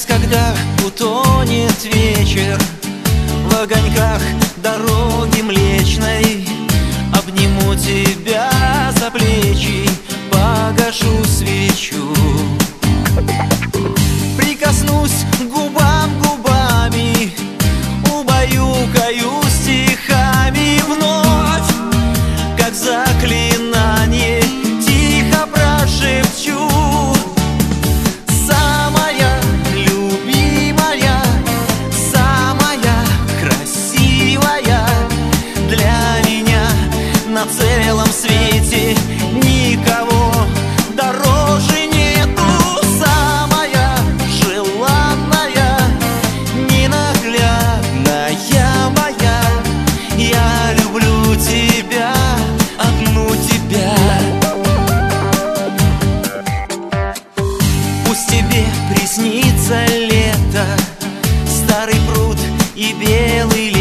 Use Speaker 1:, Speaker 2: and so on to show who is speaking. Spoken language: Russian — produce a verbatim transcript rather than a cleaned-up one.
Speaker 1: когда утонет вечер в огоньках дороги Млечной, обниму тебя за плечи, погашу свечу, прикоснусь губам губами, убаюкаю стихами вновь, как заклинание тихо прошепчу: самая любимая, самая красивая для меня на целом свете, никого дороже нету. Самая желанная, ненаглядная моя, я люблю тебя, одну тебя. Пусть тебе приснится лето, старый пруд и белый лес,